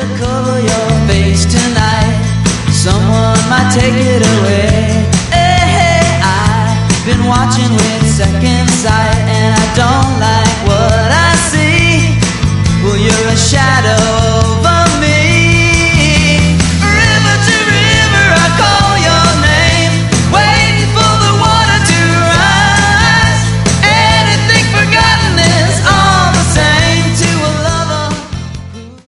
cover your face tonight. Someone might take it away. Hey, hey, I've been watching with second sight, and I don't like what I see. Well, you're a shadow